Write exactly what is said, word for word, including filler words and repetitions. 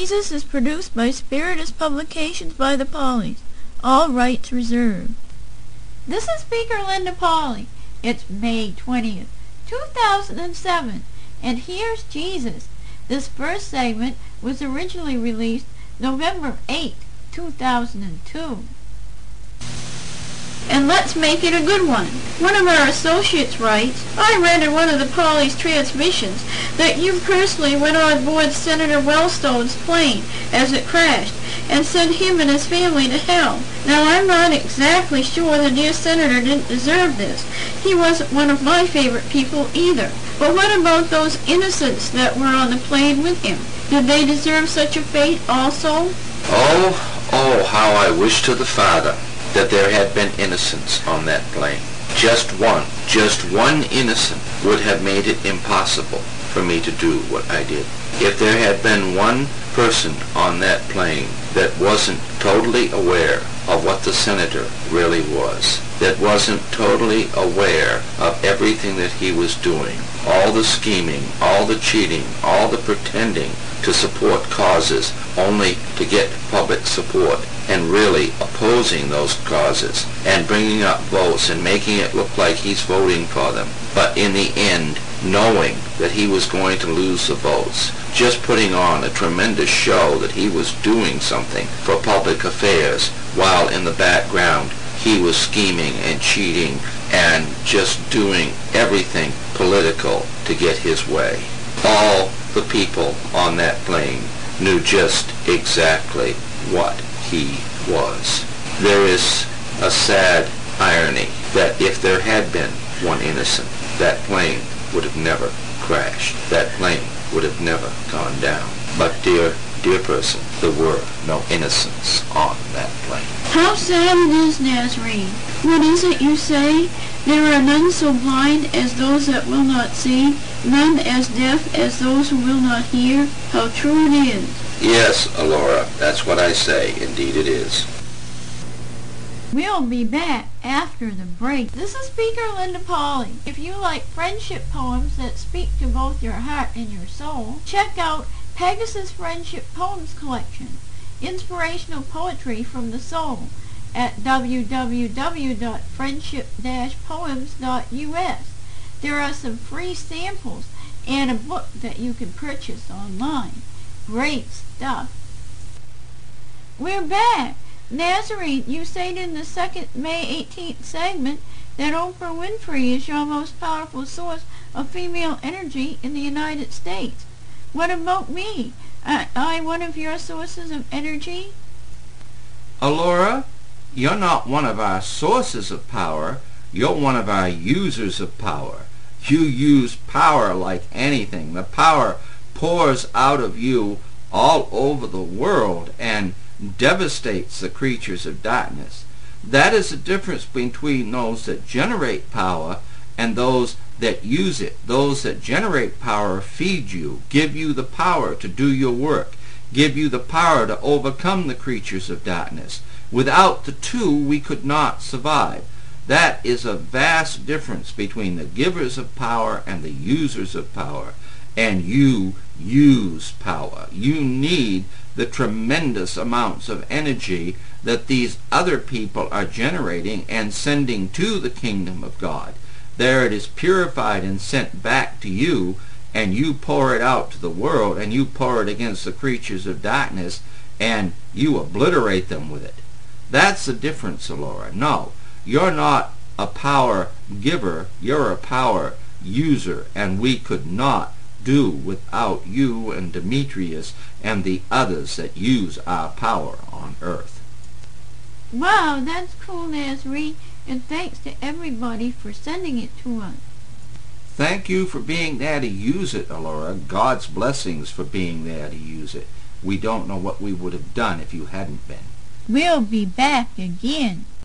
Jesus is produced by Spiritus Publications by the Pauleys. All rights reserved. This is Speaker Linda Pauley. It's May twentieth, two thousand seven, and here's Jesus. This first segment was originally released November eighth, two thousand two. And let's make it a good one. One of our associates writes, I read in one of the Pauleys' transmissions that you personally went on board Senator Wellstone's plane as it crashed and sent him and his family to hell. Now, I'm not exactly sure the dear senator didn't deserve this. He wasn't one of my favorite people either. But what about those innocents that were on the plane with him? Did they deserve such a fate also? Oh, oh, how I wish to the Father that there had been innocents on that plane. Just one, just one innocent would have made it impossible for me to do what I did. If there had been one person on that plane that wasn't totally aware of what the senator really was, that wasn't totally aware of everything that he was doing, all the scheming, all the cheating, all the pretending to support causes only to get public support, and really opposing those causes and bringing up votes and making it look like he's voting for them, but in the end knowing that he was going to lose the votes, just putting on a tremendous show that he was doing something for public affairs while in the background he was scheming and cheating and just doing everything political to get his way. All the people on that plane knew just exactly what he was. There is a sad irony that if there had been one innocent, that plane would have never crashed. That plane would have never gone down. But dear, dear person, there were no innocents on that plane. How sad it is, Nazarene. What is it you say? There are none so blind as those that will not see, none as deaf as those who will not hear. How true it is. Yes, Alora, that's what I say. Indeed it is. We'll be back after the break. This is Speaker Linda Pauley. If you like friendship poems that speak to both your heart and your soul, check out Pegasus Friendship Poems Collection, Inspirational Poetry from the Soul, at w w w dot friendship dash poems dot u s. There are some free samples and a book that you can purchase online. Great stuff. We're back. Nazarene, you said in the second May eighteenth segment that Oprah Winfrey is your most powerful source of female energy in the United States. What about me? Am I one of your sources of energy? Alora, you're not one of our sources of power. You're one of our users of power. You use power like anything. The power pours out of you all over the world and devastates the creatures of darkness. That is the difference between those that generate power and those that use it. Those that generate power feed you, give you the power to do your work, give you the power to overcome the creatures of darkness. Without the two, we could not survive. That is a vast difference between the givers of power and the users of power. And you use power. You need the tremendous amounts of energy that these other people are generating and sending to the kingdom of God. There it is purified and sent back to you, and you pour it out to the world, and you pour it against the creatures of darkness, and you obliterate them with it. That's the difference, Alora. No, you're not a power giver, you're a power user, and we could not do without you and Demetrius and the others that use our power on earth. Wow, that's cool, Nazarene, and thanks to everybody for sending it to us. Thank you for being there to use it, Alora. God's blessings for being there to use it. We don't know what we would have done if you hadn't been. We'll be back again.